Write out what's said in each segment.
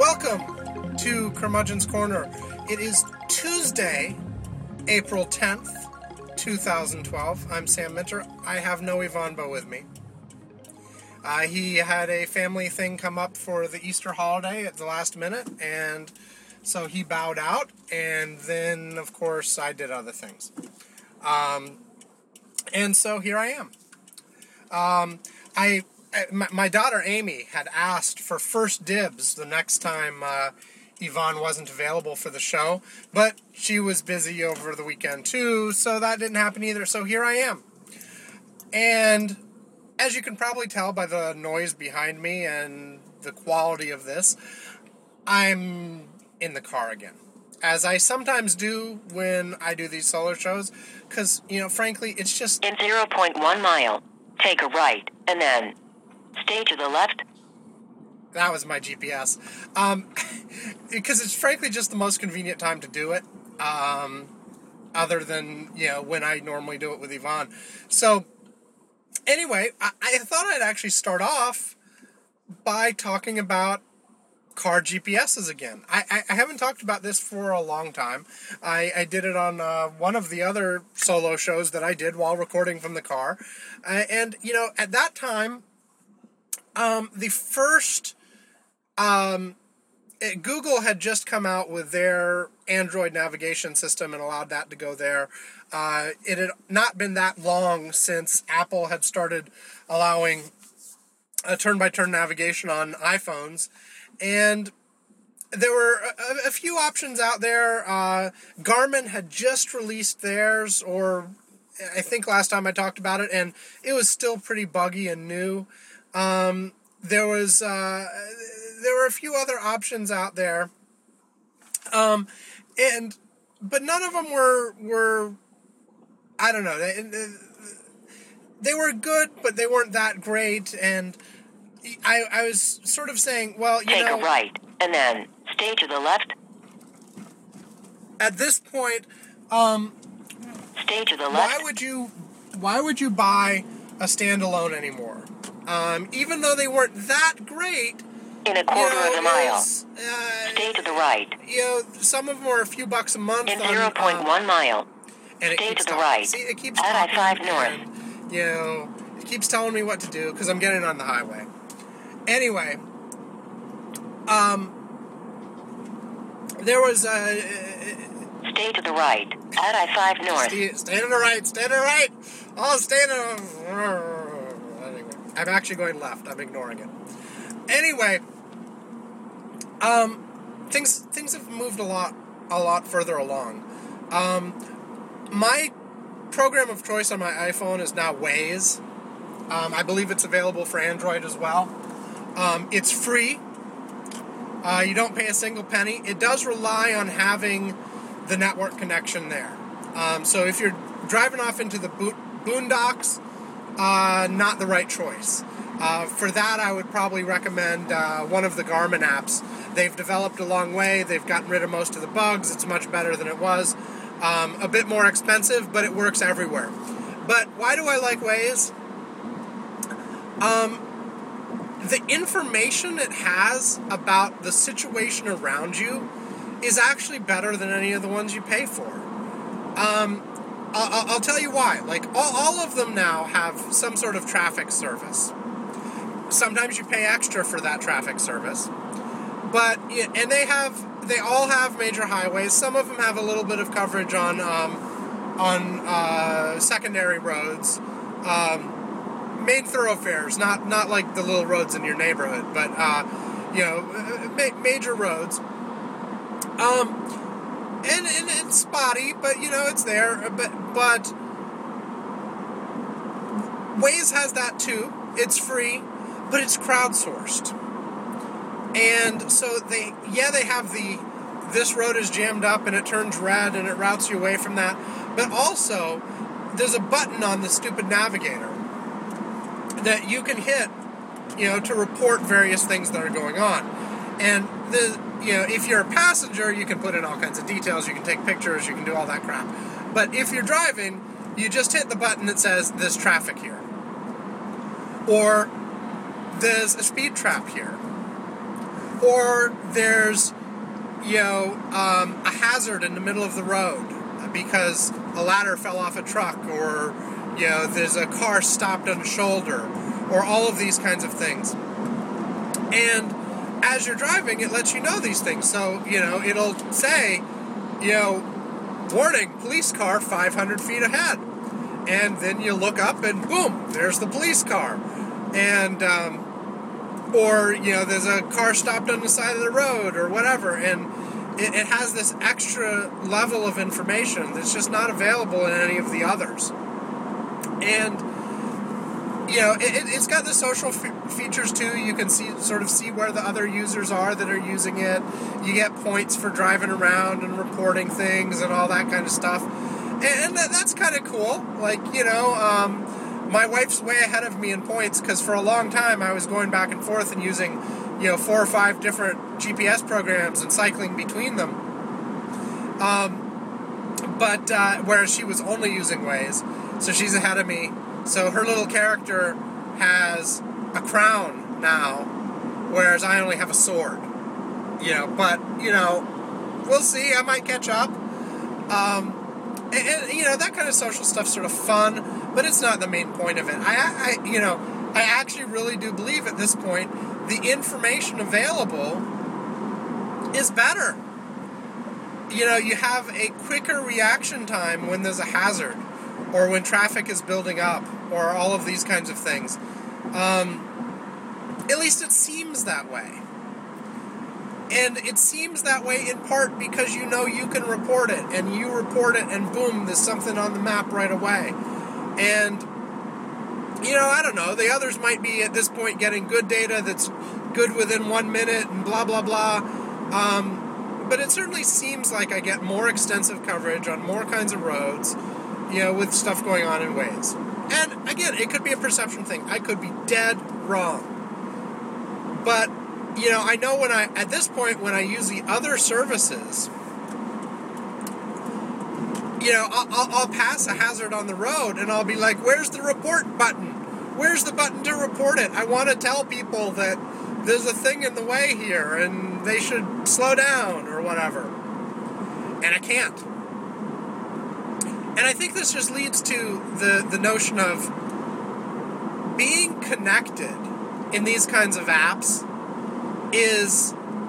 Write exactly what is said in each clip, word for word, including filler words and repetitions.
Welcome to Curmudgeon's Corner. It is Tuesday, April tenth, twenty twelve. I'm Sam Minter. I have no Ivanbo with me. Uh, he had a family thing come up for the Easter holiday at the last minute, and so he bowed out, and then, of course, I did other things. Um, and so here I am. Um, I... My daughter Amy had asked for first dibs the next time uh, Yvonne wasn't available for the show, but she was busy over the weekend too, so that didn't happen either. So here I am. And as you can probably tell by the noise behind me and the quality of this, I'm in the car again, as I sometimes do when I do these solo shows, because, you know, frankly, it's just... In zero point one mile, take a right, and then... stay to the left. That was my G P S. Um, because it's frankly just the most convenient time to do it. Um, other than, you know, when I normally do it with Yvonne. So, anyway, I, I thought I'd actually start off by talking about car G P Ses again. I, I, I haven't talked about this for a long time. I, I did it on uh, one of the other solo shows that I did while recording from the car. Uh, and, you know, at that time... Um, the first, um, it, Google had just come out with their Android navigation system and allowed that to go there. Uh, it had not been that long since Apple had started allowing a turn-by-turn navigation on iPhones, and there were a, a few options out there. Uh, Garmin had just released theirs, or I think last time I talked about it, and it was still pretty buggy and new. Um, there was, uh, there were a few other options out there, um, and, but none of them were, were, I don't know, they, they were good, but they weren't that great, and I, I was sort of saying, well, you Take know... a right, and then stay to the left. At this point, um... stay to the left. Why would you, why would you buy a standalone anymore? Um, even though they weren't that great, in a quarter you know, of a mile, is, uh, stay to the right. You know, some of them are a few bucks a month. In on, zero point one um, mile, and it stay keeps to the talking. right. See, it keeps at talking, I five north. And, you know, it keeps telling me what to do because I'm getting on the highway. Anyway, um, there was a. Uh, stay to the right. At I five north. Stay, stay to the right. Stay to the right. Oh, stay to the. I'm actually going left. I'm ignoring it. Anyway, um, things things have moved a lot a lot further along. Um, my program of choice on my iPhone is now Waze. Um, I believe it's available for Android as well. Um, it's free. Uh, you don't pay a single penny. It does rely on having the network connection there. Um, so if you're driving off into the bo- boondocks, Uh, not the right choice. Uh, for that, I would probably recommend uh, one of the Garmin apps. They've developed a long way. They've gotten rid of most of the bugs. It's much better than it was. Um, a bit more expensive, but it works everywhere. But why do I like Waze? Um, the information it has about the situation around you is actually better than any of the ones you pay for. Um... I'll, I'll tell you why. Like, all, all of them now have some sort of traffic service. Sometimes you pay extra for that traffic service. But, and they have, they all have major highways. Some of them have a little bit of coverage on, um, on, uh, secondary roads. Um, main thoroughfares, not, not like the little roads in your neighborhood, but, uh, you know, ma- major roads. Um... And, and it's spotty, but, you know, it's there. But, but Waze has that, too. It's free, but it's crowdsourced. And so they, yeah, they have the, this road is jammed up and it turns red and it routes you away from that. But also, there's a button on the stupid navigator that you can hit, you know, to report various things that are going on. And the... You know, if you're a passenger, you can put in all kinds of details, you can take pictures, you can do all that crap. But if you're driving, you just hit the button that says, there's traffic here. Or, there's a speed trap here. or there's, you know, um, a hazard in the middle of the road because a ladder fell off a truck, or, you know, there's a car stopped on a shoulder, or all of these kinds of things. And as you're driving, it lets you know these things. So, you know, it'll say, you know, warning, police car five hundred feet ahead. And then you look up and boom, there's the police car. And, um, or, you know, there's a car stopped on the side of the road or whatever. And it, it has this extra level of information that's just not available in any of the others. And, you know, it, it's got the social f- features too. You can see, sort of see where the other users are that are using it. You get points for driving around and reporting things and all that kind of stuff. And, and that, that's kind of cool. Like, you know, um, my wife's way ahead of me in points because for a long time I was going back and forth and using, you know, four or five different G P S programs and cycling between them. Um, but, uh, whereas she was only using Waze, so she's ahead of me. So her little character has a crown now, whereas I only have a sword. You know, but, you know, we'll see. I might catch up. Um, and, and, you know, that kind of social stuff's sort of fun, but it's not the main point of it. I, I, you know, I actually really do believe at this point the information available is better. You know, you have a quicker reaction time when there's a hazard, or when traffic is building up, or all of these kinds of things. Um, at least it seems that way. And it seems that way in part because you know you can report it, and you report it, and boom, there's something on the map right away. And, you know, I don't know, the others might be at this point getting good data that's good within one minute, and blah, blah, blah. Um, but it certainly seems like I get more extensive coverage on more kinds of roads, you know, with stuff going on in Waze. And again, it could be a perception thing. I could be dead wrong. But, you know, I know when I, at this point, when I use the other services, you know, I'll, I'll, I'll pass a hazard on the road and I'll be like, where's the report button? Where's the button to report it? I want to tell people that there's a thing in the way here and they should slow down or whatever. And I can't. And I think this just leads to the, the notion of being connected in these kinds of apps is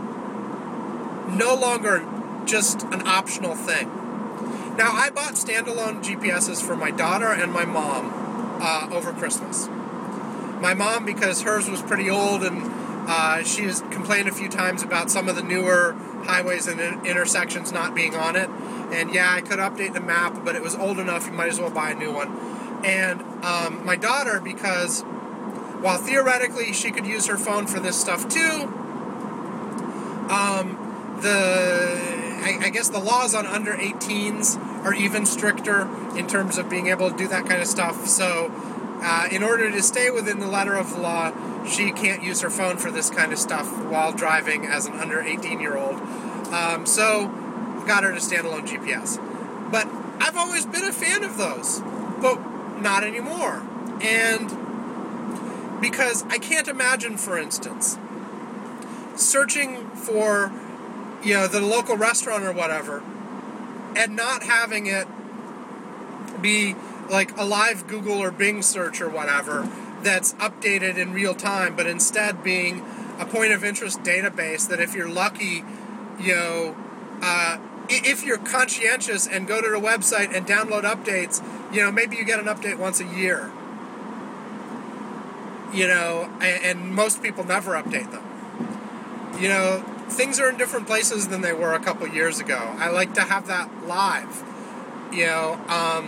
no longer just an optional thing. Now, I bought standalone G P S's for my daughter and my mom uh, over Christmas. My mom, because hers was pretty old, and uh, she has complained a few times about some of the newer highways and in- intersections not being on it. And yeah, I could update the map, but it was old enough, you might as well buy a new one. And um, my daughter, because while theoretically she could use her phone for this stuff too, um, the I, I guess the laws on under eighteens are even stricter in terms of being able to do that kind of stuff. So uh, in order to stay within the letter of the law, she can't use her phone for this kind of stuff while driving as an under eighteen-year-old. Um, so got her to standalone G P S. But I've always been a fan of those, but not anymore. And because I can't imagine, for instance, searching for, you know, the local restaurant or whatever, and not having it be like a live Google or Bing search or whatever that's updated in real time, but instead being a point of interest database that if you're lucky, you know, uh, if you're conscientious and go to the website and download updates, you know, maybe you get an update once a year. You know, and, and most people never update them. You know, things are in different places than they were a couple years ago. I like to have that live. You know, um,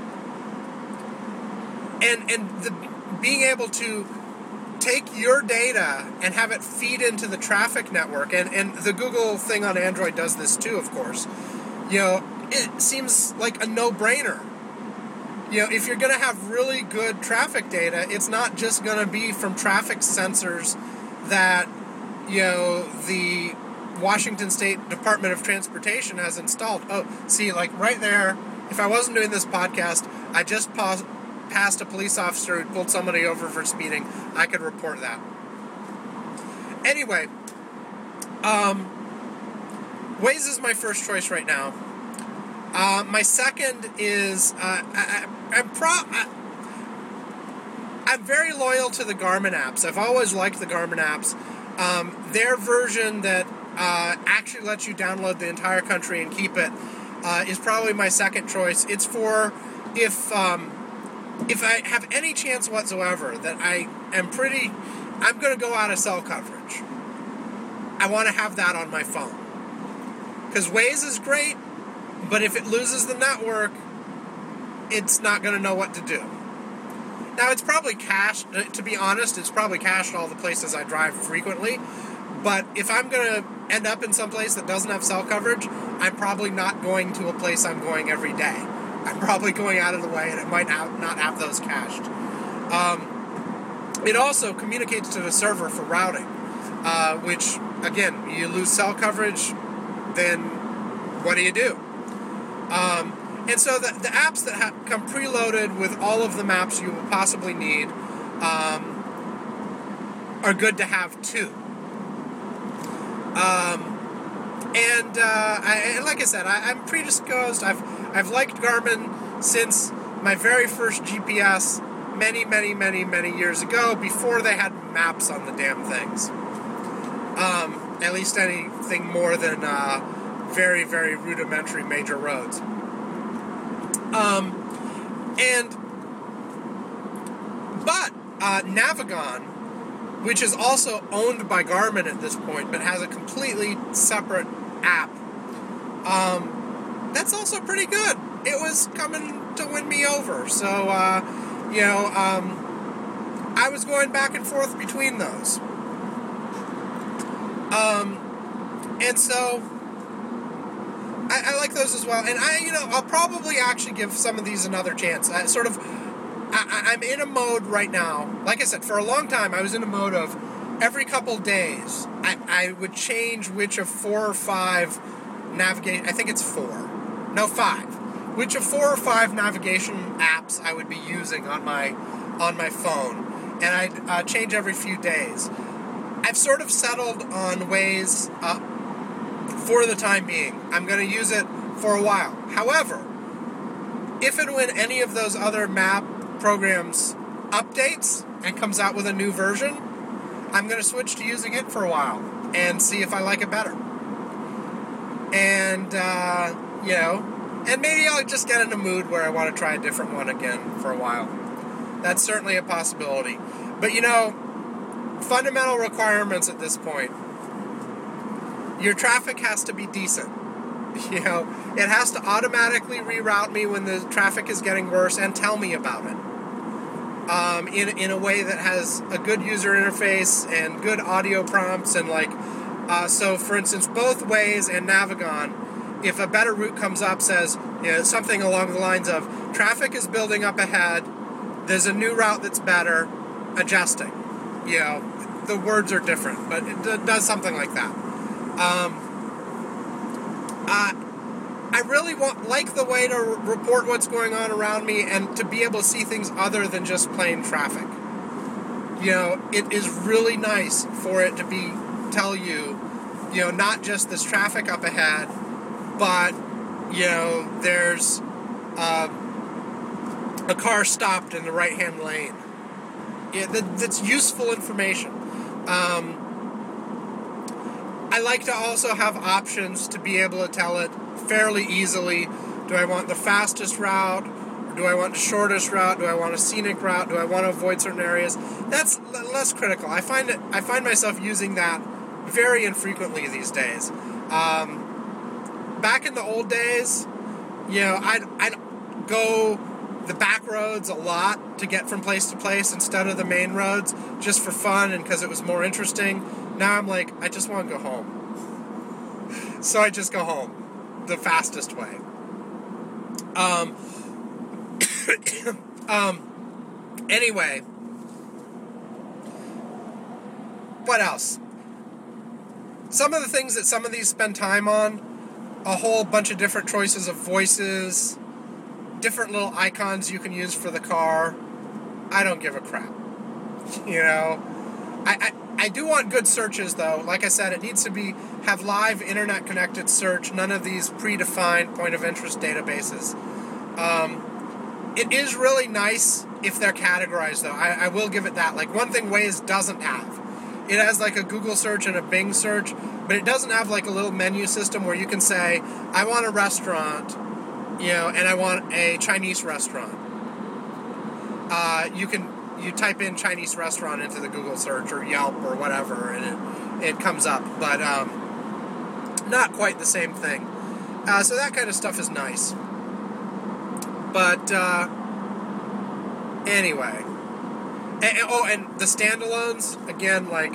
and and the being able to take your data and have it feed into the traffic network, and, and the Google thing on Android does this too, of course. You know, it seems like a no-brainer. You know, if you're going to have really good traffic data, it's not just going to be from traffic sensors that, you know, the Washington State Department of Transportation has installed. Oh, see, like right there, if I wasn't doing this podcast, I just paused, passed a police officer who pulled somebody over for speeding, I could report that. Anyway, Um, Waze is my first choice right now. Uh, my second is uh, I, I, I'm pro. I, I'm very loyal to the Garmin apps. I've always liked the Garmin apps. Um, their version that uh, actually lets you download the entire country and keep it uh, is probably my second choice. It's for if um, if I have any chance whatsoever that I am pretty, I'm going to go out of cell coverage. I want to have that on my phone. Because Waze is great, but if it loses the network, it's not going to know what to do. Now, it's probably cached, to be honest, it's probably cached all the places I drive frequently, but if I'm going to end up in some place that doesn't have cell coverage, I'm probably not going to a place I'm going every day. I'm probably going out of the way, and it might not have those cached. Um, it also communicates to the server for routing, uh, which, again, you lose cell coverage, then what do you do? Um, and so the, the apps that have come preloaded with all of the maps you will possibly need um, are good to have too. Um, and, uh, I, and like I said, I, I'm predisposed. I've I've liked Garmin since my very first G P S many, many, many, many years ago, before they had maps on the damn things. Um, at least anything more than uh, very, very rudimentary major roads. Um, and, but uh, Navigon, which is also owned by Garmin at this point, but has a completely separate app, um, that's also pretty good. It was coming to win me over, so, uh, you know, um, I was going back and forth between those. Um, and so, I, I like those as well, and I, you know, I'll probably actually give some of these another chance. I sort of, I, I'm in a mode right now, like I said, for a long time, I was in a mode of every couple days, I, I would change which of four or five navigation, I think it's four, no, five, which of four or five navigation apps I would be using on my, on my phone, and I'd uh, change every few days. I've sort of settled on Waze uh, for the time being. I'm going to use it for a while. However, if and when any of those other map programs updates and comes out with a new version, I'm going to switch to using it for a while and see if I like it better. And, uh, you know, and maybe I'll just get in a mood where I want to try a different one again for a while. That's certainly a possibility. But, you know, fundamental requirements at this point. Your traffic has to be decent. You know, it has to automatically reroute me when the traffic is getting worse and tell me about it. Um, in, in a way that has a good user interface and good audio prompts and like, uh, so for instance, both Waze and Navigon, if a better route comes up, says, you know, something along the lines of, traffic is building up ahead, there's a new route that's better, adjusting. You know, the words are different, but it d- does something like that. Um, uh, I really want, like the way to r- report what's going on around me and to be able to see things other than just plain traffic. You know, it is really nice for it to be, tell you, you know, not just this traffic up ahead, but, you know, there's uh, a car stopped in the right-hand lane. Yeah, that, that's useful information. Um, I like to also have options to be able to tell it fairly easily. Do I want the fastest route? Or do I want the shortest route? Do I want a scenic route? Do I want to avoid certain areas? That's l- less critical. I find it. I find myself using that very infrequently these days. Um, back in the old days, you know, I'd I'd go the back roads a lot to get from place to place instead of the main roads, just for fun and because it was more interesting. Now I'm like, I just want to go home. So I just go home the fastest way. Um, um, anyway, what else? Some of the things that some of these spend time on, a whole bunch of different choices of voices, different little icons you can use for the car. I don't give a crap. You know, I, I I do want good searches, though. Like I said, it needs to be have live internet-connected search, none of these predefined point-of-interest databases. Um, it is really nice if they're categorized, though. I, I will give it that. Like, one thing Waze doesn't have. It has, like, a Google search and a Bing search, but it doesn't have, like, a little menu system where you can say, I want a restaurant, you know, and I want a Chinese restaurant. Uh, you can... You type in Chinese restaurant into the Google search or Yelp or whatever, and it, it comes up. But um, not quite the same thing. Uh, so that kind of stuff is nice. But uh, anyway. And, and, oh, and the standalones, again, like,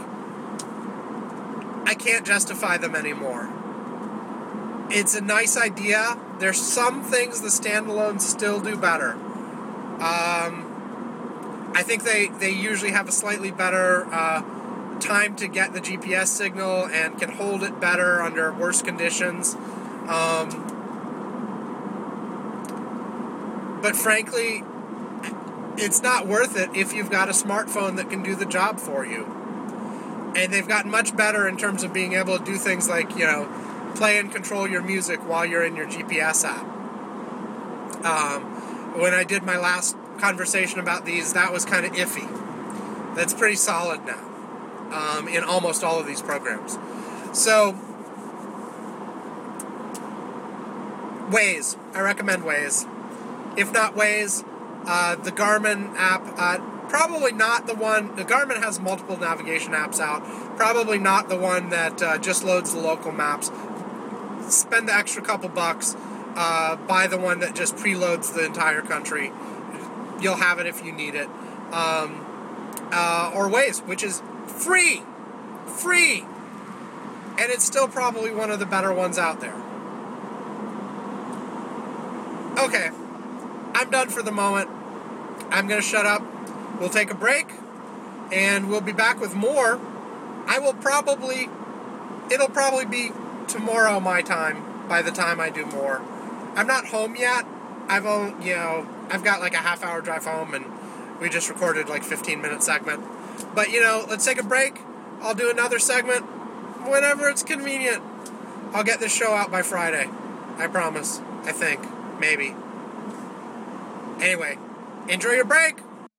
I can't justify them anymore. It's a nice idea. There's some things the standalones still do better. Um... I think they, they usually have a slightly better uh, time to get the G P S signal and can hold it better under worse conditions. Um, but frankly, it's not worth it if you've got a smartphone that can do the job for you. And they've gotten much better in terms of being able to do things like, you know, play and control your music while you're in your G P S app. Um, when I did my last conversation about these, that was kind of iffy. That's pretty solid now um, in almost all of these programs. So, Waze. I recommend Waze. If not Waze, uh, the Garmin app, uh, probably not the one, the Garmin has multiple navigation apps out, probably not the one that uh, just loads the local maps. Spend the extra couple bucks, uh, buy the one that just preloads the entire country. You'll have it if you need it. Um, uh, or Waze, which is free. Free. And it's still probably one of the better ones out there. Okay. I'm done for the moment. I'm going to shut up. We'll take a break. And we'll be back with more. I will probably... It'll probably be tomorrow my time by the time I do more. I'm not home yet. I've only, you know, I've got like a half hour drive home and we just recorded like fifteen minute segment. But, you know, let's take a break. I'll do another segment whenever it's convenient. I'll get this show out by Friday. I promise. I think. Maybe. Anyway, enjoy your break.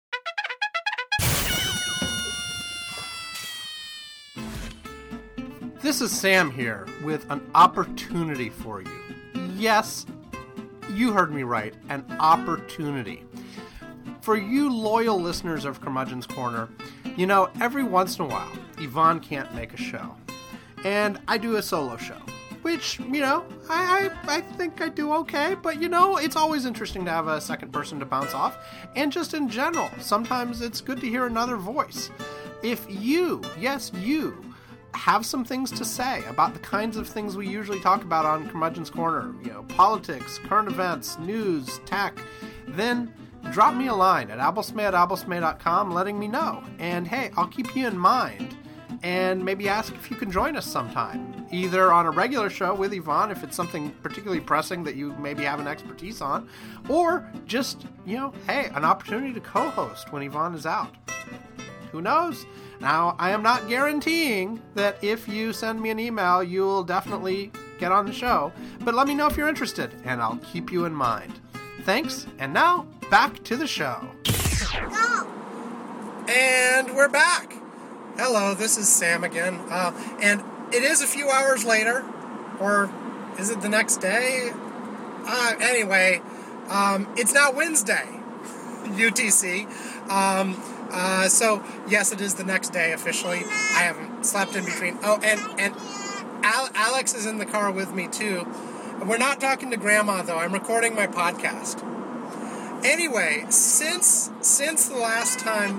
This is Sam here with an opportunity for you. Yes, you heard me right, an opportunity. For you loyal listeners of Curmudgeon's Corner, you know, every once in a while, Yvonne can't make a show. And I do a solo show, which, you know, I, I, I think I do okay, but, you know, it's always interesting to have a second person to bounce off. And just in general, sometimes it's good to hear another voice. If you, yes, you, have some things to say about the kinds of things we usually talk about on Curmudgeon's Corner, you know, politics, current events, news, tech, then drop me a line at abblesmay at abblesmay dot com letting me know. And hey, I'll keep you in mind and maybe ask if you can join us sometime, either on a regular show with Yvonne if it's something particularly pressing that you maybe have an expertise on, or just, you know, hey, an opportunity to co-host when Yvonne is out. Who knows? Now, I am not guaranteeing that if you send me an email, you will definitely get on the show, but let me know if you're interested, and I'll keep you in mind. Thanks, and now, back to the show. Go. And we're back. Hello, this is Sam again, uh, and it is a few hours later, or is it the next day? Uh, anyway, um, it's now Wednesday, U T C. Um... Uh, so, yes, it is the next day officially. I haven't slept in between. Oh, and, and Al- Alex is in the car with me, too. We're not talking to Grandma, though. I'm recording my podcast. Anyway, since since the last time...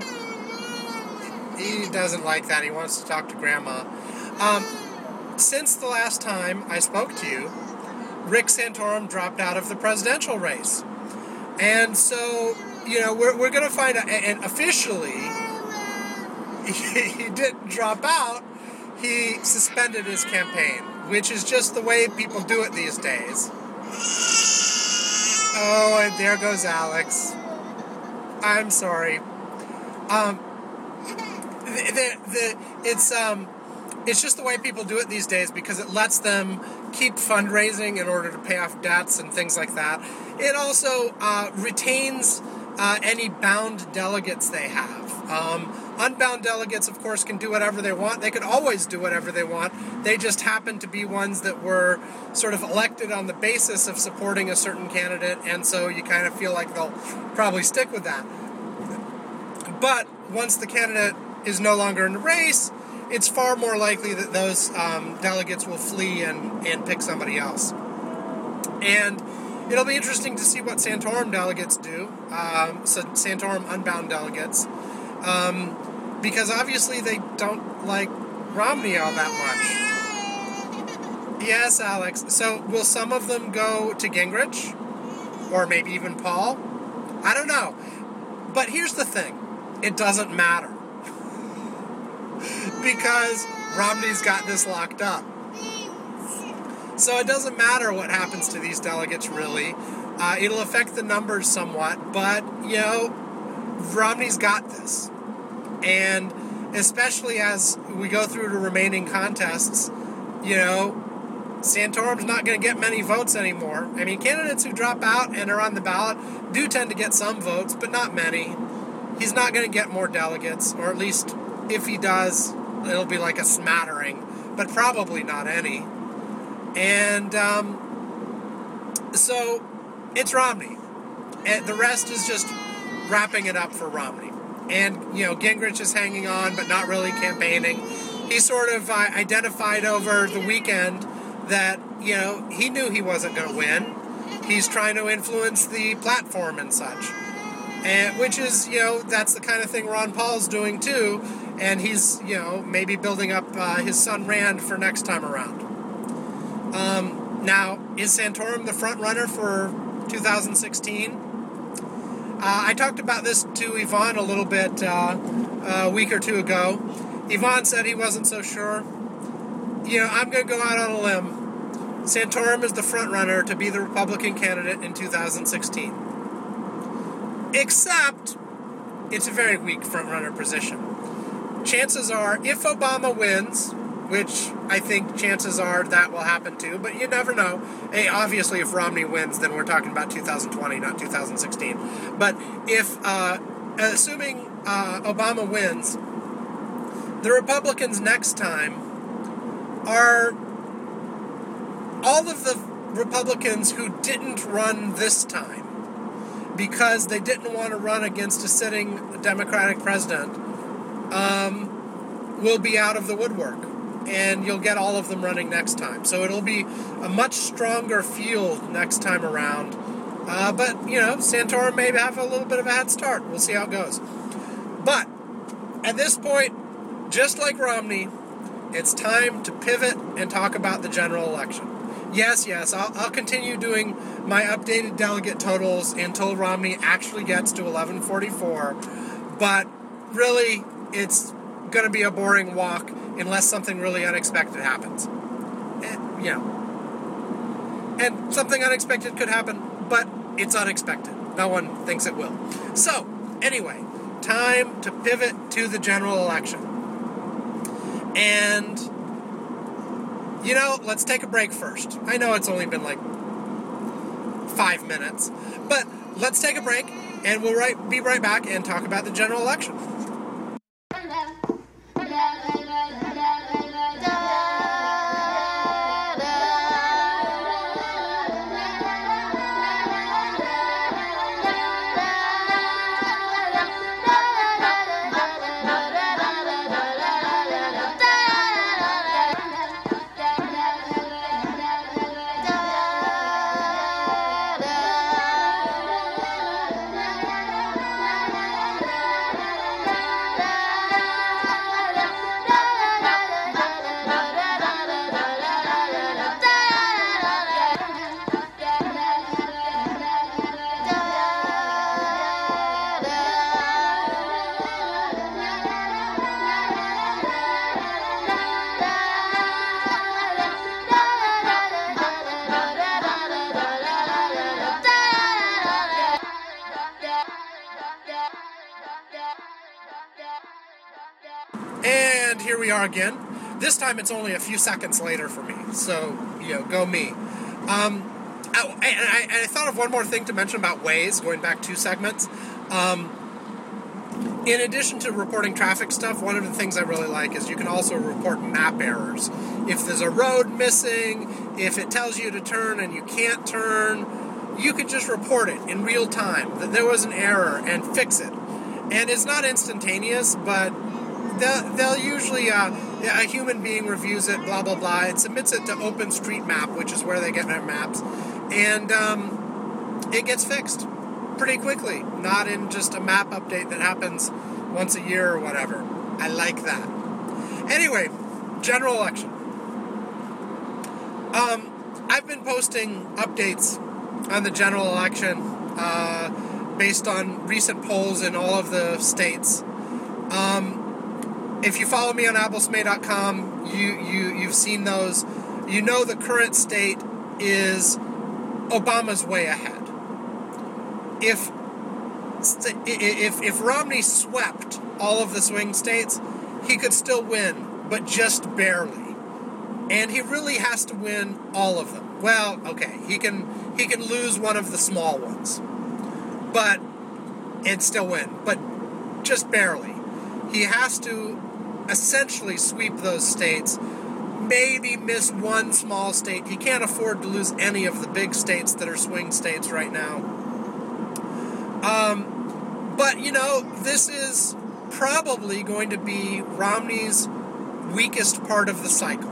He doesn't like that. He wants to talk to Grandma. Um, since the last time I spoke to you, Rick Santorum dropped out of the presidential race. And so... You know, we're we're gonna find out, and officially, he, he didn't drop out. He suspended his campaign, which is just the way people do it these days. Oh, and there goes Alex. I'm sorry. Um, the, the, the, it's um, it's just the way people do it these days because it lets them keep fundraising in order to pay off debts and things like that. It also uh, retains uh, any bound delegates they have. Um, unbound delegates, of course, can do whatever they want. They could always do whatever they want. They just happen to be ones that were sort of elected on the basis of supporting a certain candidate, and so you kind of feel like they'll probably stick with that. But once the candidate is no longer in the race, it's far more likely that those um, delegates will flee and, and pick somebody else. And it'll be interesting to see what Santorum delegates do, um, so Santorum unbound delegates, um, because obviously they don't like Romney all that much. Yes, Alex. So will some of them go to Gingrich? Or maybe even Paul? I don't know. But here's the thing. It doesn't matter. Because Romney's got this locked up. So it doesn't matter what happens to these delegates, really. Uh, it'll affect the numbers somewhat, but, you know, Romney's got this. And especially as we go through the remaining contests, you know, Santorum's not going to get many votes anymore. I mean, candidates who drop out and are on the ballot do tend to get some votes, but not many. He's not going to get more delegates, or at least if he does, it'll be like a smattering, but probably not any. And um, so it's Romney. And the rest is just wrapping it up for Romney. And, you know, Gingrich is hanging on, but not really campaigning. He sort of uh, identified over the weekend that, you know, he knew he wasn't going to win. He's trying to influence the platform and such. And, which is, you know, that's the kind of thing Ron Paul's doing too. And he's, you know, maybe building up uh, his son Rand for next time around. Um, now, is Santorum the front runner for two thousand sixteen? Uh, I talked about this to Yvonne a little bit uh, a week or two ago. Yvonne said he wasn't so sure. You know, I'm going to go out on a limb. Santorum is the front runner to be the Republican candidate in two thousand sixteen. Except, it's a very weak front runner position. Chances are, if Obama wins, which I think chances are that will happen too, but you never know. Hey, obviously, if Romney wins, then we're talking about two thousand twenty, not two thousand sixteen. But if, uh, assuming uh, Obama wins, the Republicans next time are all of the Republicans who didn't run this time because they didn't want to run against a sitting Democratic president, um, will be out of the woodwork. And you'll get all of them running next time. So it'll be a much stronger field next time around. Uh, but, you know, Santorum may have a little bit of a head start. We'll see how it goes. But at this point, just like Romney, it's time to pivot and talk about the general election. Yes, yes, I'll, I'll continue doing my updated delegate totals until Romney actually gets to eleven forty-four. But really, it's going to be a boring walk unless something really unexpected happens. And, you know. And something unexpected could happen, but it's unexpected. No one thinks it will. So, anyway, time to pivot to the general election. And, you know, let's take a break first. I know it's only been like five minutes, but let's take a break, and we'll right, be right back and talk about the general election. here we are again. This time it's only a few seconds later for me, so, you know, go me. Um, oh, and, I, and I thought of one more thing to mention about Waze, going back two segments. Um, in addition to reporting traffic stuff, one of the things I really like is you can also report map errors. If there's a road missing, if it tells you to turn and you can't turn, you can just report it in real time, that there was an error, and fix it. And it's not instantaneous, but they'll, they'll usually, uh, a human being reviews it, blah, blah, blah. It submits it to OpenStreetMap, which is where they get their maps. And um, it gets fixed pretty quickly, not in just a map update that happens once a year or whatever. I like that. Anyway, general election. Um, I've been posting updates on the general election uh, based on recent polls in all of the states. Um, if you follow me on Abelsmay dot com, you, you, you've seen those. You know the current state is Obama's way ahead. If if if Romney swept all of the swing states, he could still win, but just barely. And he really has to win all of them. Well, okay, he can he can lose one of the small ones, but and still win, but just barely. He has to essentially sweep those states, maybe miss one small state. He can't afford to lose any of the big states that are swing states right now. Um, but, you know, this is probably going to be Romney's weakest part of the cycle.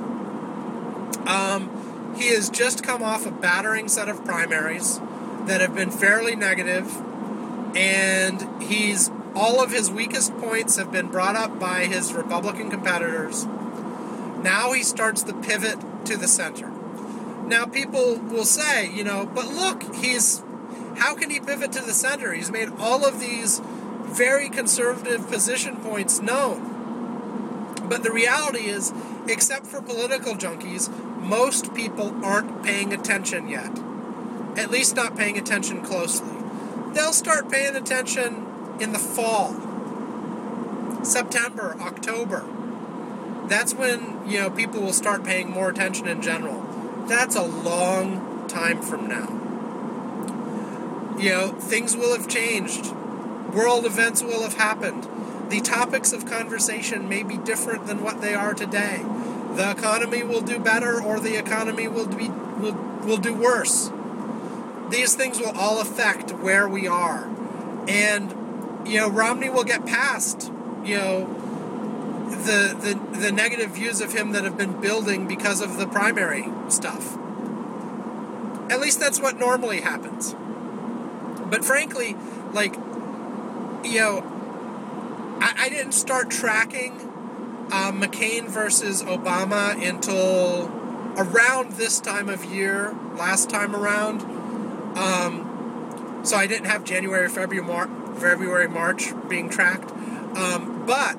Um, he has just come off a battering set of primaries that have been fairly negative, and he's all of his weakest points have been brought up by his Republican competitors. Now he starts the pivot to the center. Now people will say, you know, but look, he's how can he pivot to the center? He's made all of these very conservative position points known. But the reality is, except for political junkies, most people aren't paying attention yet. At least not paying attention closely. They'll start paying attention in the fall. September, October. That's when, you know, people will start paying more attention in general. That's a long time from now. You know, things will have changed. World events will have happened. The topics of conversation may be different than what they are today. The economy will do better, or the economy will be will will do worse. These things will all affect where we are. And, you know, Romney will get past, you know, the the the negative views of him that have been building because of the primary stuff. At least that's what normally happens. But frankly, like, you know, I, I didn't start tracking uh, McCain versus Obama until around this time of year, last time around. Um, so I didn't have January, February, Mar- February, March being tracked. Um, but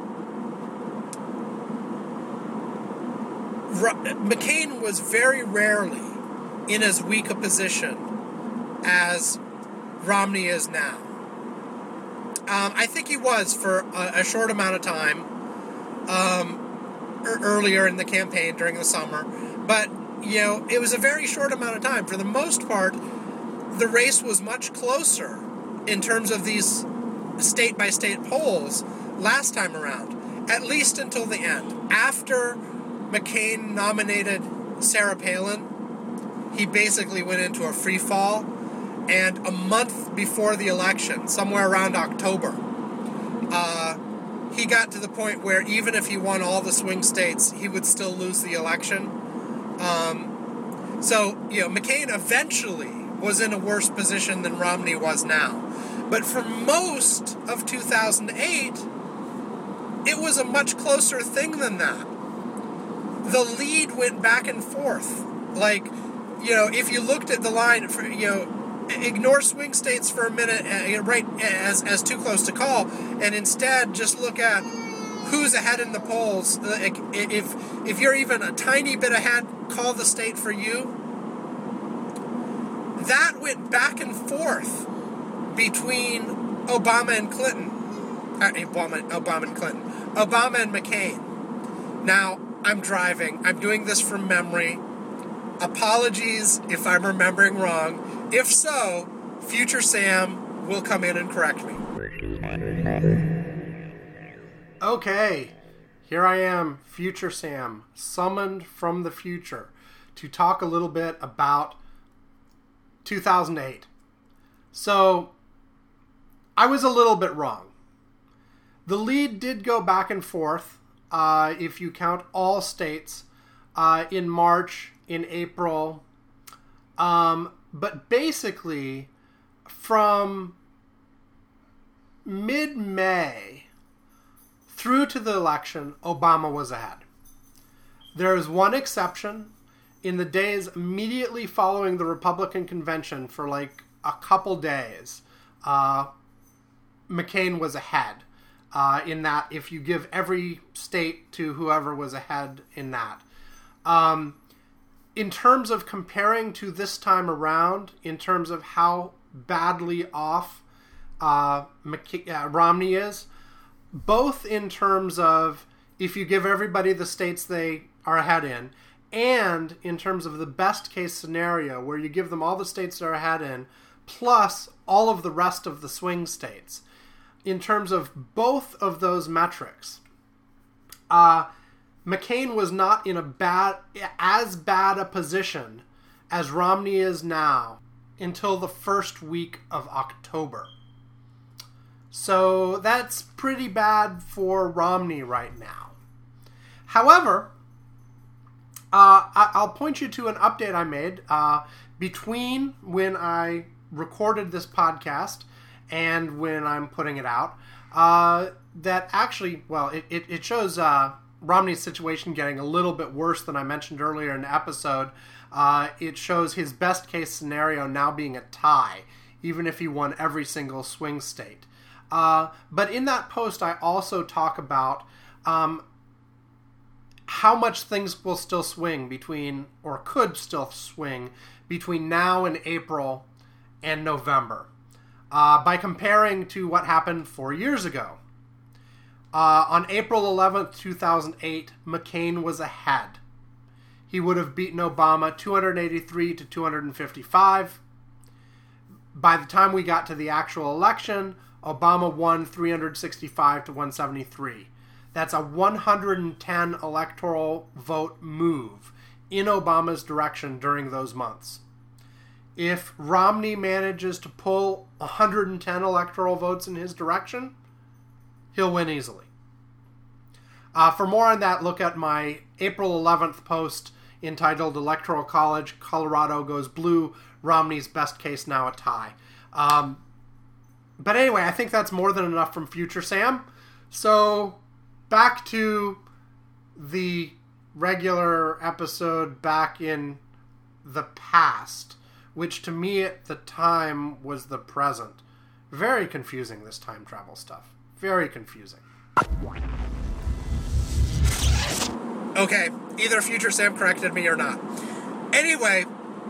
Ro- McCain was very rarely in as weak a position as Romney is now. Um, I think he was for a, a short amount of time um, er, earlier in the campaign during the summer. But, you know, it was a very short amount of time. For the most part, the race was much closer in terms of these state-by-state polls last time around, at least until the end. After McCain nominated Sarah Palin, he basically went into a free fall. And a month before the election, somewhere around October, uh, he got to the point where even if he won all the swing states, he would still lose the election. Um, so, you know, McCain eventually was in a worse position than Romney was now. But for most of two thousand eight, it was a much closer thing than that. The lead went back and forth. Like, you know, if you looked at the line, for, you know, ignore swing states for a minute, uh, right, as as too close to call, and instead just look at who's ahead in the polls. Like, if if you're even a tiny bit ahead, call the state for you. That went back and forth between Obama and Clinton. Uh, Obama, Obama and Clinton. Obama and McCain. Now, I'm driving. I'm doing this from memory. Apologies if I'm remembering wrong. If so, future Sam will come in and correct me. Okay, here I am, future Sam, summoned from the future to talk a little bit about two thousand eight. So, I was a little bit wrong. The lead did go back and forth, uh, if you count all states, uh, in March, in April. Um, but basically, from mid-May through to the election, Obama was ahead. There is one exception. In the days immediately following the Republican convention, for like a couple days, uh, McCain was ahead. Uh, in that, if you give every state to whoever was ahead in that. Um, in terms of comparing to this time around, in terms of how badly off uh, McC- uh, Romney is, both in terms of if you give everybody the states they are ahead in, and in terms of the best case scenario where you give them all the states they're ahead in, plus all of the rest of the swing states. In terms of both of those metrics, uh, McCain was not in a bad, as bad a position as Romney is now until the first week of October. So that's pretty bad for Romney right now. However, uh, I- I'll point you to an update I made uh, between when I recorded this podcast and when I'm putting it out, uh, that actually, well, it, it, it shows uh, Romney's situation getting a little bit worse than I mentioned earlier in the episode. Uh, it shows his best case scenario now being a tie, even if he won every single swing state. Uh, but in that post, I also talk about um, how much things will still swing between, or could still swing, between now and April and November. Uh, by comparing to what happened four years ago. Uh, on April eleventh, two thousand eight, McCain was ahead. He would have beaten Obama two hundred eighty-three to two hundred fifty-five. By the time we got to the actual election, Obama won three hundred sixty-five to one seventy-three. That's a one hundred ten electoral vote move in Obama's direction during those months. If Romney manages to pull one hundred ten electoral votes in his direction, he'll win easily. Uh, for more on that, look at my April eleventh post entitled Electoral College, Colorado Goes Blue, Romney's Best Case Now a Tie. Um, but anyway, I think that's more than enough from Future Sam. So back to the regular episode back in the past, which to me at the time was the present. Very confusing, this time travel stuff. Very confusing. Okay, either Future Sam corrected me or not. Anyway,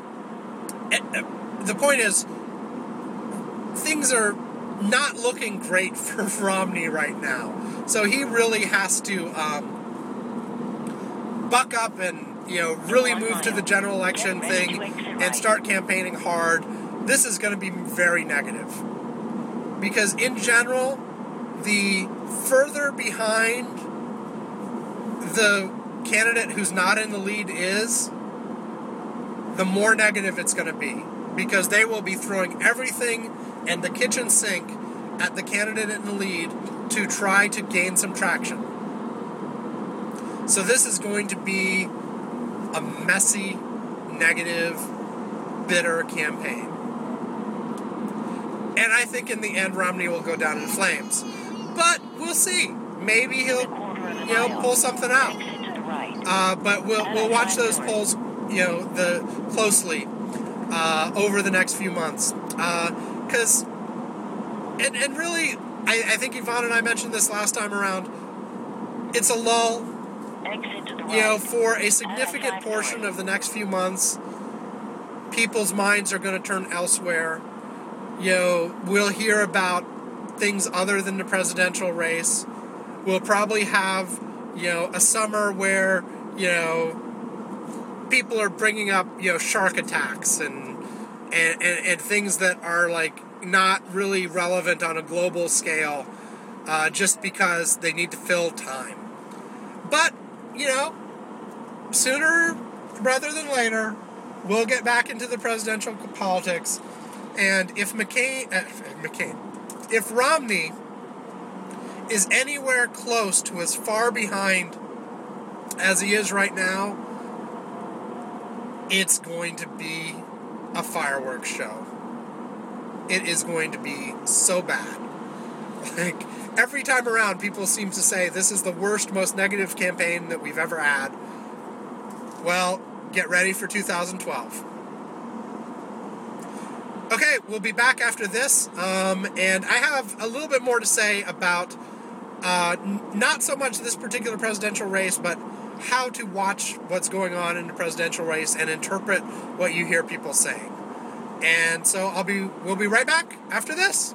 the point is, things are not looking great for Romney right now. So he really has to um, buck up and, you know, really move to the general election thing and start campaigning hard. This is going to be very negative. Because in general, the further behind the candidate who's not in the lead is, the more negative it's going to be. Because they will be throwing everything and the kitchen sink at the candidate in the lead to try to gain some traction. So this is going to be a messy, negative, bitter campaign. And I think in the end, Romney will go down in flames. But we'll see. Maybe he'll, you know, pull something out. Uh, but we'll we'll watch those polls, you know, the closely uh, over the next few months. Because, uh, and and really, I, I think Yvonne and I mentioned this last time around. It's a lull. You know, for a significant portion of the next few months, people's minds are going to turn elsewhere. You know, we'll hear about things other than the presidential race. We'll probably have, you know, a summer where, you know, people are bringing up, you know, shark attacks and, and, and, and things that are, like, not really relevant on a global scale uh, just because they need to fill time. But, you know, sooner rather than later, we'll get back into the presidential politics. And if McCain, uh, McCain, if Romney is anywhere close to as far behind as he is right now, it's going to be a fireworks show. It is going to be so bad. Like, every time around, people seem to say this is the worst, most negative campaign that we've ever had. Well, get ready for two thousand twelve. Okay, we'll be back after this, um, and I have a little bit more to say about uh, n- not so much this particular presidential race, but how to watch what's going on in the presidential race and interpret what you hear people saying. And so I'll be we'll be right back after this.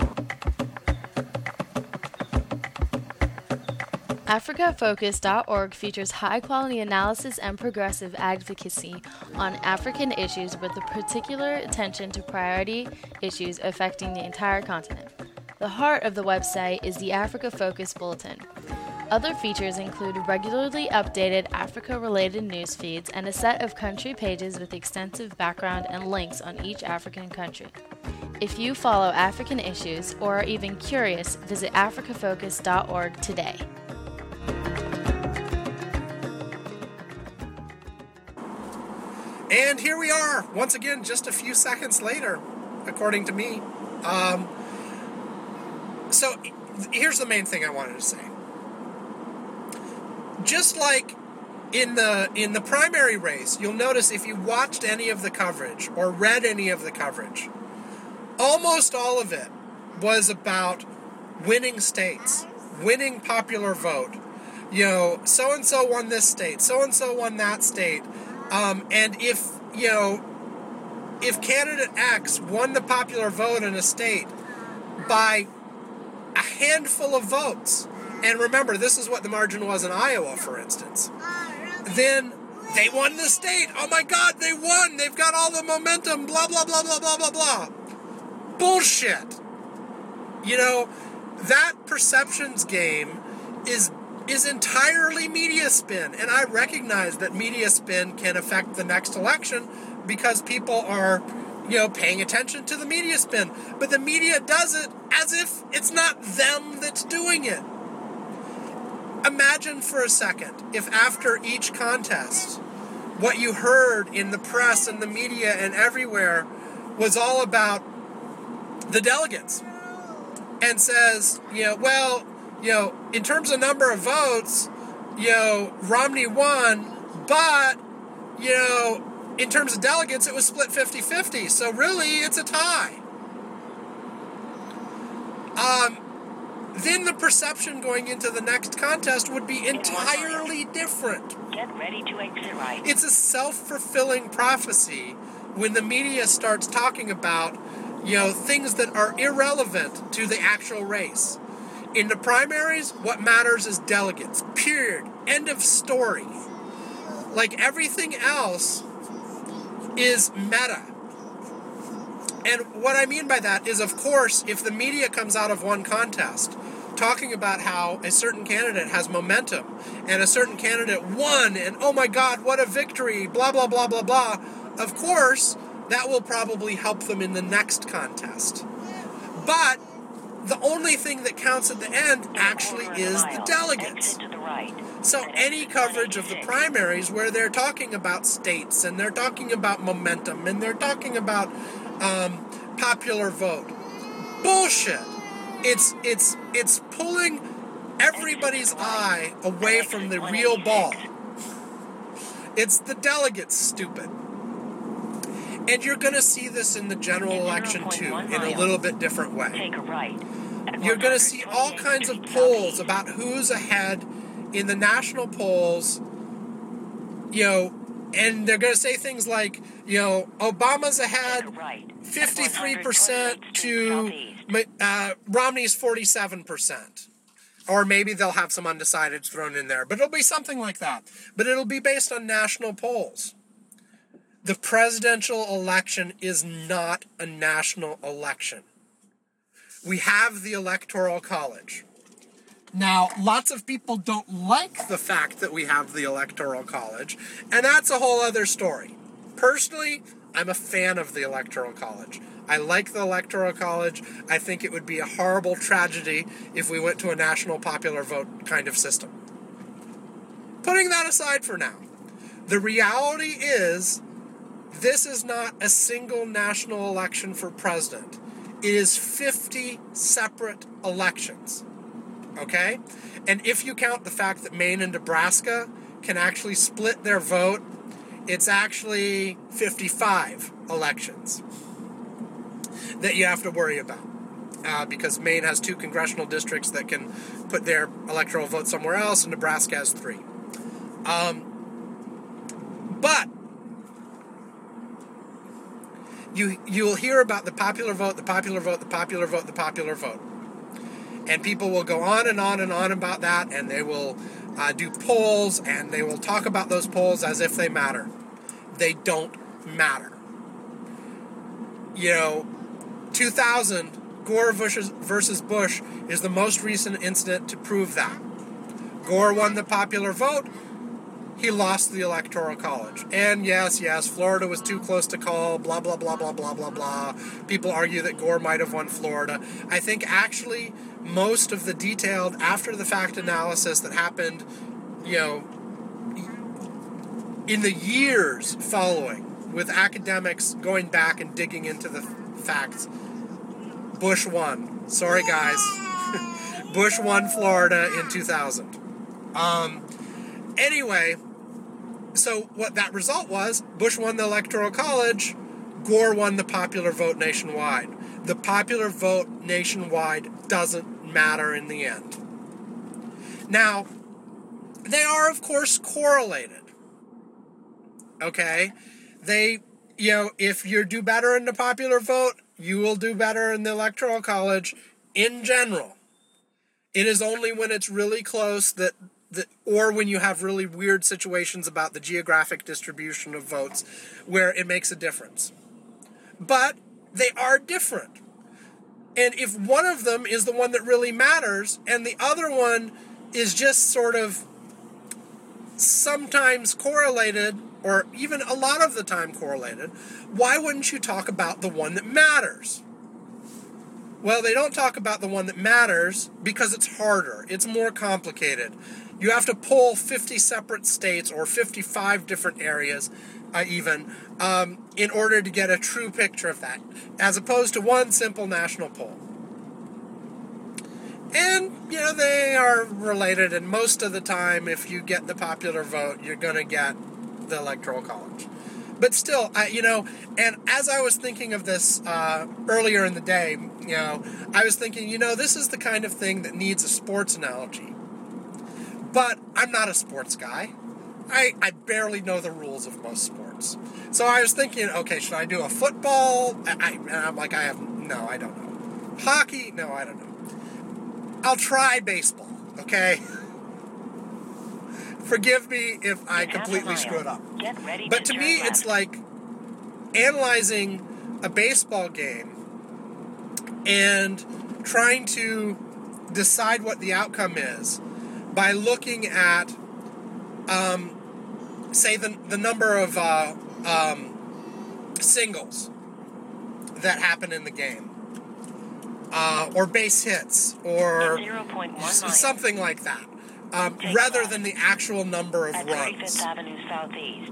Africa Focus dot org features high-quality analysis and progressive advocacy on African issues with a particular attention to priority issues affecting the entire continent. The heart of the website is the Africa Focus Bulletin. Other features include regularly updated Africa-related news feeds and a set of country pages with extensive background and links on each African country. If you follow African issues or are even curious, visit Africa Focus dot org today. And here we are, once again, just a few seconds later, according to me. Um, so, here's the main thing I wanted to say. Just like in the in the primary race, you'll notice if you watched any of the coverage or read any of the coverage, almost all of it was about winning states, winning popular vote. You know, so-and-so won this state, so-and-so won that state. Um, and if, you know, if candidate X won the popular vote in a state by a handful of votes, and remember, this is what the margin was in Iowa, for instance, then they won the state. Oh my God, they won. They've got all the momentum, blah, blah, blah, blah, blah, blah, blah. Bullshit. You know, that perceptions game is is entirely media spin, and I recognize that media spin can affect the next election because people are, you know, paying attention to the media spin, but the media does it as if it's not them that's doing it. Imagine for a second if after each contest, what you heard in the press and the media and everywhere was all about the delegates, and says, you know, well, you know, in terms of number of votes, you know, Romney won, but, you know, in terms of delegates, it was split fifty-fifty. So really, it's a tie. Um, then the perception going into the next contest would be entirely different. Get ready to exit right. It's a self-fulfilling prophecy when the media starts talking about, you know, things that are irrelevant to the actual race. In the primaries, what matters is delegates. Period. End of story. Like, everything else is meta. And what I mean by that is, of course, if the media comes out of one contest talking about how a certain candidate has momentum and a certain candidate won and, oh my God, what a victory, blah, blah, blah, blah, blah, of course, that will probably help them in the next contest. But the only thing that counts at the end actually is the delegates. So any coverage of the primaries where they're talking about states and they're talking about momentum and they're talking about um, popular vote, bullshit. It's it's it's pulling everybody's eye away from the real ball. It's the delegates, stupid. And you're going to see this in the general election, too, in a little bit different way. Take a right. You're going to see all kinds of polls about who's ahead in the national polls, you know, and they're going to say things like, you know, Obama's ahead fifty-three percent to uh, Romney's forty-seven percent. Or maybe they'll have some undecideds thrown in there. But it'll be something like that. But it'll be based on national polls. The presidential election is not a national election. We have the Electoral College. Now, lots of people don't like the fact that we have the Electoral College, and that's a whole other story. Personally, I'm a fan of the Electoral College. I like the Electoral College. I think it would be a horrible tragedy if we went to a national popular vote kind of system. Putting that aside for now, the reality is this is not a single national election for president. It is fifty separate elections. Okay? And if you count the fact that Maine and Nebraska can actually split their vote, it's actually fifty-five elections that you have to worry about. Uh, because Maine has two congressional districts that can put their electoral vote somewhere else, and Nebraska has three. Um, but you you'll hear about the popular vote, the popular vote, the popular vote, the popular vote. And people will go on and on and on about that, and they will uh, do polls, and they will talk about those polls as if they matter. They don't matter. You know, two thousand, Gore versus, versus Bush is the most recent incident to prove that. Gore won the popular vote. He lost the Electoral College. And yes, yes, Florida was too close to call, blah, blah, blah, blah, blah, blah, blah. People argue that Gore might have won Florida. I think actually most of the detailed after-the-fact analysis that happened, you know, in the years following, with academics going back and digging into the facts, Bush won. Sorry, guys. Bush won Florida in two thousand. Um, anyway, so what that result was, Bush won the Electoral College, Gore won the popular vote nationwide. The popular vote nationwide doesn't matter in the end. Now, they are, of course, correlated. Okay? They, you know, if you do better in the popular vote, you will do better in the Electoral College in general. It is only when it's really close that, that, or when you have really weird situations about the geographic distribution of votes where it makes a difference. But they are different. And if one of them is the one that really matters, and the other one is just sort of sometimes correlated, or even a lot of the time correlated, why wouldn't you talk about the one that matters? Well, they don't talk about the one that matters because it's harder. It's more complicated. You have to pull fifty separate states or fifty-five different areas, uh, even, um, in order to get a true picture of that, as opposed to one simple national poll. And, you know, they are related, and most of the time, if you get the popular vote, you're going to get the Electoral College. But still, I, you know, and as I was thinking of this uh, earlier in the day, you know, I was thinking, you know, this is the kind of thing that needs a sports analogy. But I'm not a sports guy. I, I barely know the rules of most sports. So I was thinking, okay, should I do a football? I, I, and I'm like, I have, no, I don't know. Hockey? No, I don't know. I'll try baseball, okay? Forgive me if I completely screw it up. Get ready But to to turn me, left. it's like analyzing a baseball game and trying to decide what the outcome is by looking at, um, say, the, the number of uh, um, singles that happen in the game. Uh, or base hits, or zero point one s- miles. something like that, um, Take rather left. than the actual number of At runs. thirty-fifth Avenue Southeast.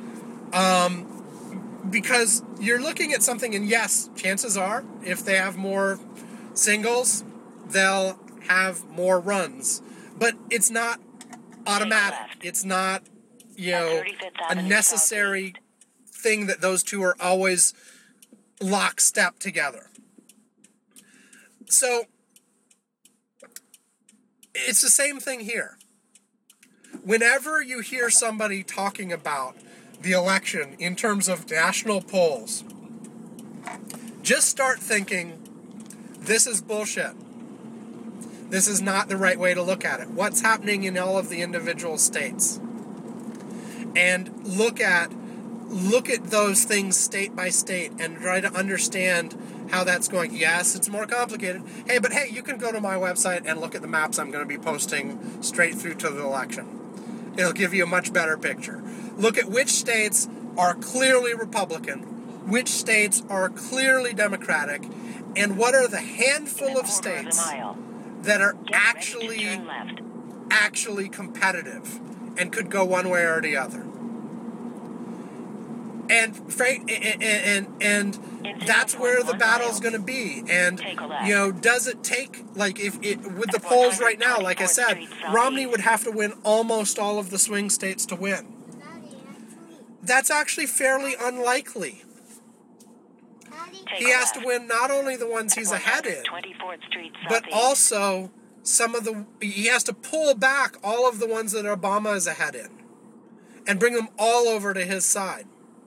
Um, because you're looking at something, and yes, chances are, if they have more singles, they'll have more runs. But it's not automatic. left. It's not, you At know, thirty-fifth a Avenue necessary thing that those two are always lockstep together. So, it's the same thing here. Whenever you hear somebody talking about the election in terms of national polls, just start thinking, this is bullshit. This is not the right way to look at it. What's happening in all of the individual states? And look at look at those things state by state and try to understand how that's going. Yes, it's more complicated. Hey, but hey, you can go to my website and look at the maps I'm going to be posting straight through to the election. It'll give you a much better picture. Look at which states are clearly Republican, which states are clearly Democratic, and what are the handful of states that are actually actually competitive and could go one way or the other. And and and, and that's where the battle's going to be. And you know, does it take, like, if it with the polls right now, like I said, Romney would have to win almost all of the swing states to win. That's actually fairly unlikely. He has to win not only the ones he's ahead in, but also some of the, he has to pull back all of the ones that Obama is ahead in and bring them all over to his side.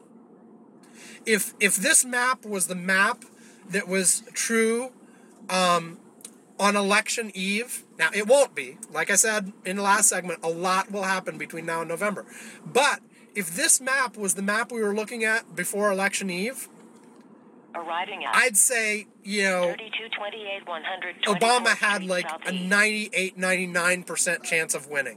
If if this map was the map that was true um, on election eve, now it won't be. Like I said in the last segment, a lot will happen between now and November. But if this map was the map we were looking at before election eve, arriving at I'd say, you know, Obama had like a ninety-eight, ninety-nine percent chance of winning.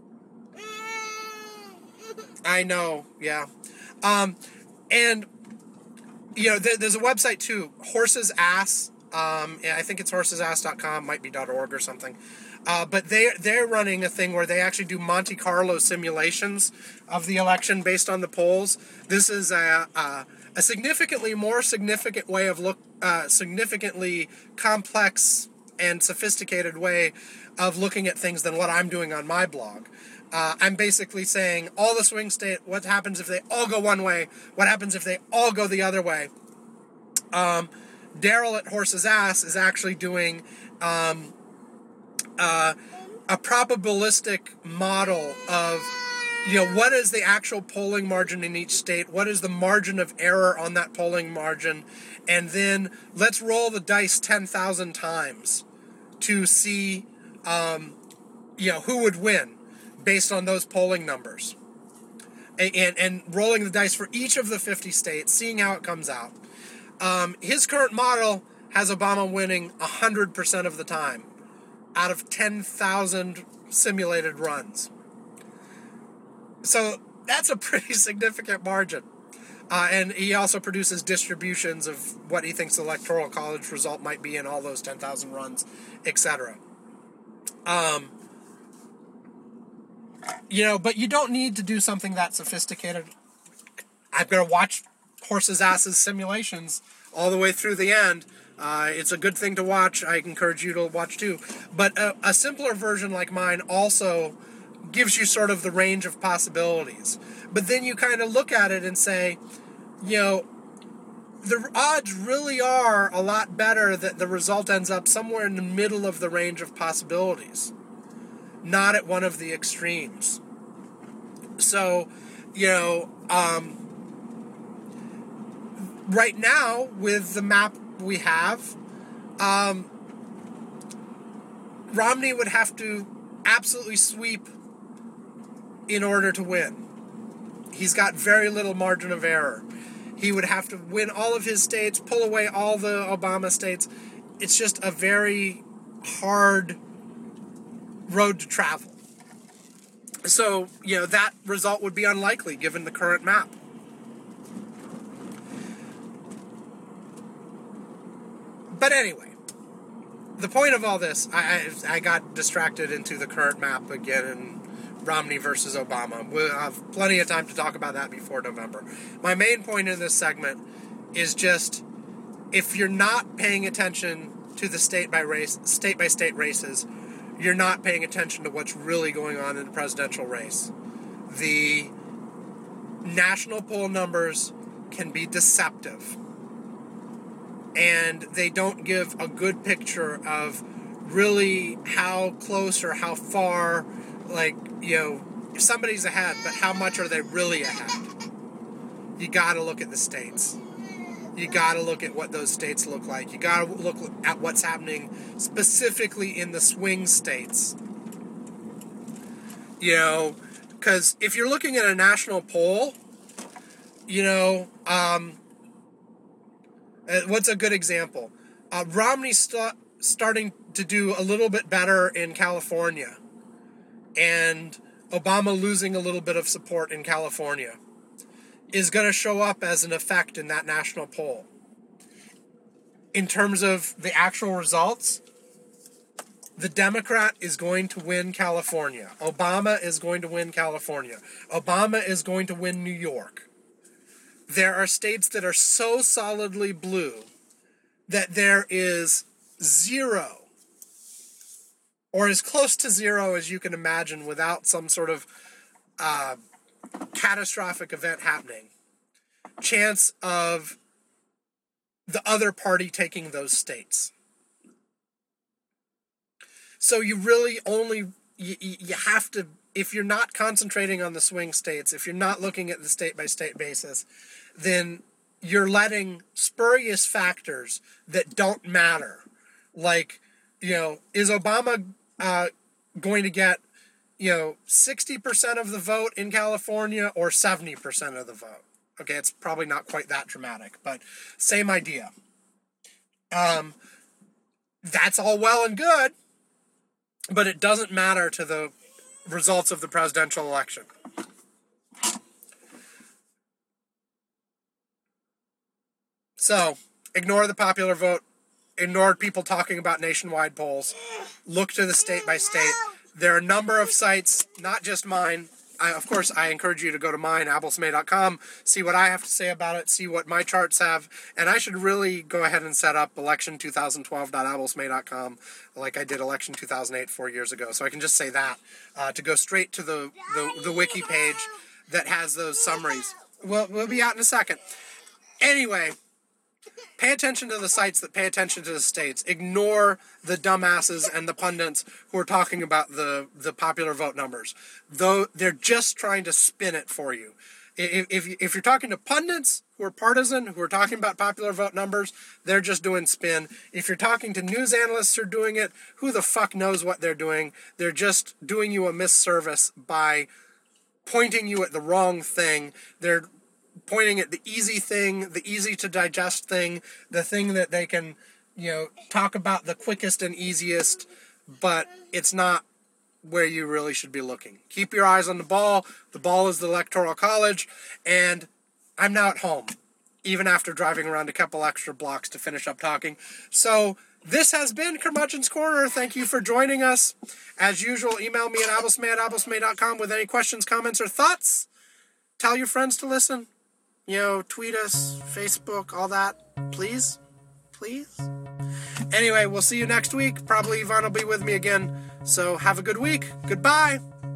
I know, yeah. Um, and, you know, there, there's a website too, Horse's Ass. Um, I think it's horses ass dot com, might be .org or something. Uh, but they they're running a thing where they actually do Monte Carlo simulations of the election based on the polls. This is a a, a significantly more significant way of look, uh, significantly complex and sophisticated way of looking at things than what I'm doing on my blog. Uh, I'm basically saying all the swing state, what happens if they all go one way? What happens if they all go the other way? Um, Daryl at Horse's Ass is actually doing um, uh, a probabilistic model of, you know, what is the actual polling margin in each state? What is the margin of error on that polling margin? And then let's roll the dice ten thousand times to see, um, you know, who would win based on those polling numbers. And, and, and rolling the dice for each of the fifty states, seeing how it comes out. Um, his current model has Obama winning one hundred percent of the time out of ten thousand simulated runs. So that's a pretty significant margin. Uh, and he also produces distributions of what he thinks the Electoral College result might be in all those ten thousand runs, et cetera. Um, you know, but you don't need to do something that sophisticated. I'm going to watch Horse's Ass's simulations all the way through the end. Uh, it's a good thing to watch. I encourage you to watch too. But a, a simpler version like mine also gives you sort of the range of possibilities. But then you kind of look at it and say, you know, the odds really are a lot better that the result ends up somewhere in the middle of the range of possibilities, not at one of the extremes. So, you know, um, right now, with the map we have, um, Romney would have to absolutely sweep in order to win. He's got very little margin of error. He would have to win all of his states, pull away all the Obama states. It's just a very hard road to travel. So, you know, that result would be unlikely given the current map. But anyway, the point of all this, I, I, I got distracted into the current map again and Romney versus Obama. We'll have plenty of time to talk about that before November. My main point in this segment is just, if you're not paying attention to the state by race, state by state races, you're not paying attention to what's really going on in the presidential race. The national poll numbers can be deceptive, and they don't give a good picture of really how close or how far, like, you know, somebody's ahead, but how much are they really ahead? You gotta look at the states. you got to look at what those states look like. You got to look at what's happening specifically in the swing states. You know, because if you're looking at a national poll, you know, um, what's a good example? Uh, Romney st- starting to do a little bit better in California, and Obama losing a little bit of support in California is going to show up as an effect in that national poll. In terms of the actual results, the Democrat is going to win California. Obama is going to win California. Obama is going to win New York. There are states that are so solidly blue that there is zero, or as close to zero as you can imagine without some sort of uh, catastrophic event happening, chance of the other party taking those states. So you really only, you, you have to, if you're not concentrating on the swing states, if you're not looking at the state-by-state basis, then you're letting spurious factors that don't matter, like, you know, is Obama uh, going to get, you know, sixty percent of the vote in California or seventy percent of the vote? Okay, it's probably not quite that dramatic, but same idea. Um, that's all well and good, but it doesn't matter to the results of the presidential election. So, ignore the popular vote. Ignore people talking about nationwide polls. Look to the state by state. There are a number of sites, not just mine. I, of course, I encourage you to go to mine, abelsmay dot com, see what I have to say about it, see what my charts have, and I should really go ahead and set up election twenty twelve dot abelsmay dot com like I did election two thousand eight four years ago. So I can just say that, uh, to go straight to the, the, the wiki page that has those summaries. We'll, we'll be out in a second. Anyway, pay attention to the sites that pay attention to the states. Ignore the dumbasses and the pundits who are talking about the, the popular vote numbers. Though they're just trying to spin it for you. If, if, if you're talking to pundits who are partisan, who are talking about popular vote numbers, they're just doing spin. If you're talking to news analysts who are doing it, who the fuck knows what they're doing? They're just doing you a misservice by pointing you at the wrong thing. They're pointing at the easy thing, the easy to digest thing, the thing that they can, you know, talk about the quickest and easiest, but it's not where you really should be looking. Keep your eyes on the ball. The ball is the Electoral College, and I'm now at home, even after driving around a couple extra blocks to finish up talking. So this has been Curmudgeon's Corner. Thank you for joining us. As usual, email me at abelsmay at abelsmay dot com with any questions, comments, or thoughts. Tell your friends to listen. You know, tweet us, Facebook, all that. Please? Please? Anyway, we'll see you next week. Probably Yvonne will be with me again. So have a good week. Goodbye.